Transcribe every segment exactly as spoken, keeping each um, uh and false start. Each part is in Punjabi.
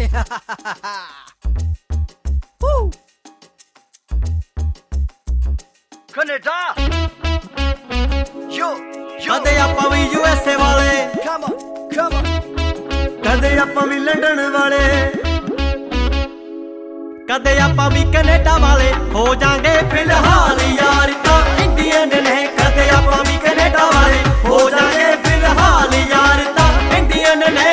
ਕੈਨੇਡਾ ਯੋ ਕਦੇ ਆਪਾਂ ਵੀ ਯੂ ਐਸ ਏ ਵਾਲੇ, ਕਮ ਔਨ ਕਮ ਔਨ, ਕਦੇ ਆਪਾਂ ਵੀ ਲੰਡਨ ਵਾਲੇ, ਕਦੇ ਆਪਾਂ ਵੀ ਕੈਨੇਡਾ ਵਾਲੇ ਹੋ ਜਾਾਂਗੇ ਫਿਲਹਾਲ ਯਾਰ ਤਾਂ ਇੰਡੀਅਨ ਨੇ। ਕਦੇ ਆਪਾਂ ਵੀ ਕੈਨੇਡਾ ਵਾਲੇ ਹੋ ਜਾਾਂਗੇ ਫਿਲਹਾਲ ਯਾਰ ਤਾਂ ਇੰਡੀਅਨ ਨੇ।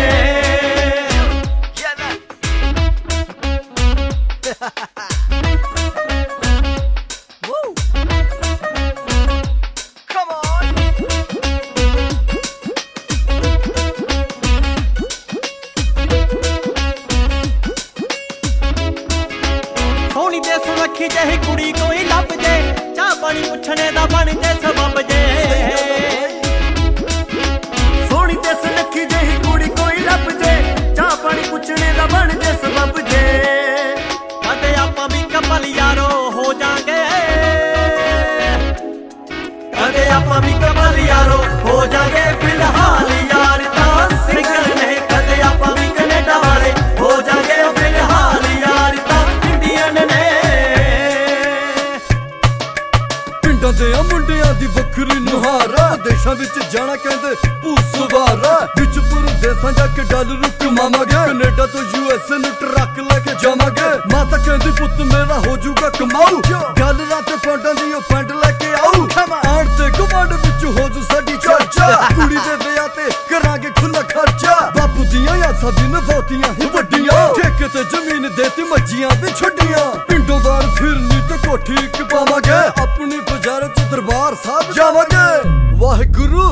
ਸੋਹਣੀ ਤੇ ਸੁਨੱਖੀ ਜਿਹੀ ਕੁੜੀ ਕੋਈ ਲੱਭ ਜੇ, ਚਾਹ ਪਾਣੀ ਪੁੱਛਣੇ ਦਾ ਬਣ ਜੇ ਸਬੱਬ ਜੇ। ਸੋਹਣੀ ਤੇ ਸੁਨੱਖੀ ਜਿਹੀ ਕੁੜੀ ਕੋਈ ਲੱਭ ਜੇ, ਚਾਹ ਪਾਣੀ ਪੁੱਛਣੇ ਦਾ ਬਣ ਜੇ ਸਬੱਬ ਜੇ। ਕਦੇ ਆਪਾਂ ਵੀ ਕਪਲ ਯਾਰੋ ਹੋ ਜਾਾਂਗੇ, ਕਦੇ ਆਪਾਂ ਵੀ ਕਪਲ ਯਾਰੋ ਹੋ ਜਾਾਂਗੇ ਫਿਲਹਾਲ ਯਾਰ ਤਾਂ ਸਿੰਗਲ ਨੇ। ਕਦੇ ਆਪਾਂ ਵੀ ਕੈਨੇਡਾ ਵਾਲੇ ਹੋ ਜਾਾਂਗੇ ਫਿਲਹਾਲ ਯਾਰ ਤਾਂ ਇੰਡੀਅਨ ਨੇ। ਪਿੰਡਾਂ ਦੇ ਆ ਮੁੰਡਿਆਂ ਦੀ ਵੱਖਰੀ ਨੁਹਾਰ, ਦੇਸ਼ਾਂ ਵਿੱਚ ਜਾਣਾ ਕਹਿੰਦੇ ਭੂਸਵਾਰ, ਵਿੱਚ ਪਰਦੇਸਾਂ ਜਾ ਕੇ ਡਾਲਰ ਕਮਾਵਾਂਗੇ, ਕੈਨੇਡਾ ਤੋਂ ਯੂ ਐਸ ਏ ਨੂੰ ਟਰੱਕ ਲੈ ਕੇ ਜਾਵਾਂਗੇ। ਮਾਤਾ ਕਹਿੰਦੀ ਪੁੱਤ ਮੇਰਾ ਹੋ ਜਾਊਗਾ ਕਮਾਊ, ਡਾਲਰਾਂ ਤੇ ਪੌਂਡਾਂ ਦੀ ਉਹ ਪੈਂਟ ਲੈ ਕੇ ਆਊ। ਆਣ ਤੇ ਕਮਾਂਡ ਵਿੱਚ ਹੋ ਜੂ ਸਾਡੀ ਚਰਚਾ, ਕੁੜੀ ਦੇ ਵਿਆਹ ਤੇ ਕਰਾਂਗੇ ਖੁੱਲਾ ਖਰਚਾ। ਬਾਪੂ ਦੀਆਂ ਆਸਾਂ ਵੀ ਨਿਭਾਉਤੀਆਂ ਹੀ ਵੱਡੀਆਂ, ਠੇਕੇ ਤੇ ਜ਼ਮੀਨ ਦੇਤੀ ਮੱਝੀਆਂ ਵੀ ਛੱਡੀਆਂ। ਪਿੰਡੋਂ ਬਾਹਰ ਫਿਰਨੀ ਤੇ ਕੋਠੀ ਇੱਕ ਪਾਵਾਂਗੇ, ਆਪਣੀ ਬਜ਼ਾਰ ਚ ਦਰਬਾਰ ਸਾਹਿਬ ਜਾਵਾਂਗੇ। ਵਾਹਿਗੁਰੂ।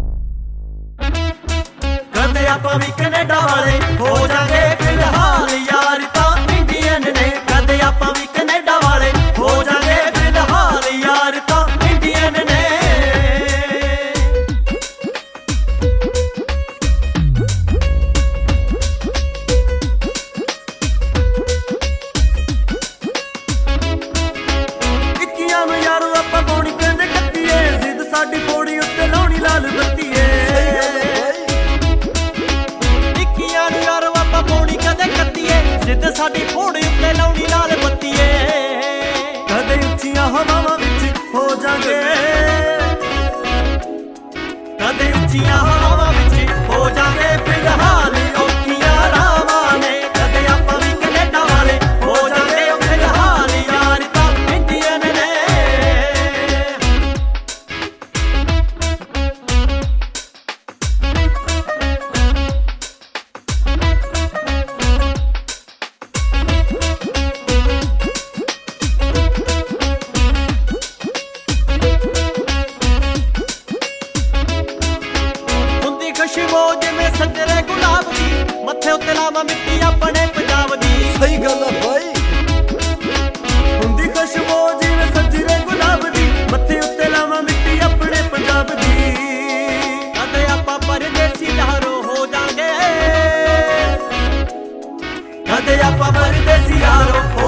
ਕਦੇ ਆਪਾਂ ਵੀ ਕੈਨੇਡਾ ਵਾਲੇ ਹੋ ਜਾਾਂਗੇ ਫਿਲਹਾਲ ਯਾਰ ਤਾਂ ਇੰਡੀਅਨ ਨੇ। ਕਦੇ ਆਪਾਂ ਵੀ ਕੈਨੇਡਾ ਵਾਲੇ ਹੋ ਜਾਾਂਗੇ ਫਿਲਹਾਲ ਯਾਰ ਤਾਂ ਇੰਡੀਅਨ ਨੇ। ਇੱਕੀਆਂ ਨੂੰ ਯਾਰੋ ਆਪਾਂ ਪੌਣੀ ਕਹਿੰਦੇ ਕੱਤੀਏ, ਜ਼ਿੱਦ ਸਾਡੀ ਪੌੜੀ ਉੱਤੇ ਲਾਉਣੀ ਲਾਲ ਬੱਤੀਏ। ਇੱਕੀਆਂ ਨੂੰ ਯਾਰੋ ਆਪਾਂ ਪੌਣੀ ਕਦੇ ਕੱਤੀਏ, ਜ਼ਿੱਦ ਸਾਡੀ ਪੌੜੀ ਉੱਤੇ ਲਾਉਣੀ ਲਾਲ ਬੱਤੀਏ। ਕਦੇ ਉੱਚੀਆਂ ਹਵਾਵਾਂ ਵਿੱਚ ਹੋ ਜਾਾਂਗੇ, ਕਦੇ ਉੱਚੀਆਂ ਹਵਾਵਾਂ ਵਿੱਚ ਹੋ ਜਾਾਂਗੇ ਫਿਲਹਾਲ ਔਖੀਆਂ ਰਾਵਾਂ ਨੇ। ਕਦੇ ਆਪਾਂ ਵੀ ਕੈਨੇਡਾ ਵਾਲੇ ਹੋ ਜਾਾਂਗੇ ਫਿਲਹਾਲ ਯਾਰ ਤਾਂ ਇੰਡੀਅਨ ਨੇ। ਹੁੰਦੀ ਖੁਸ਼ਬੂ ਜਿਵੇਂ ਸੱਜਰੇ ਗੁਲਾਬ ਦੀ, ਮੱਥੇ ਉੱਤੇ ਲਾਵਾਂ ਮਿੱਟੀ ਆਪਣੇ ਪੰਜਾਬ ਦੀ। ਸਹੀ ਗੱਲ ਆ ਬਾਈ। ਹੁੰਦੀ ਖੁਸ਼ਬੂ ਜਿਵੇਂ ਸੱਜਰੇ ਗੁਲਾਬ ਦੀ, ਮੱਥੇ ਉੱਤੇ ਲਾਵਾਂ ਮਿੱਟੀ ਆਪਣੇ ਪੰਜਾਬ ਦੀ। ਕਦੇ ਆਪਾਂ ਪਰਦੇਸੀ ਯਾਰੋ ਹੋ ਜਾਾਂਗੇ, ਕਦੇ ਆਪਾਂ ਪਰਦੇਸੀ ਯਾਰੋ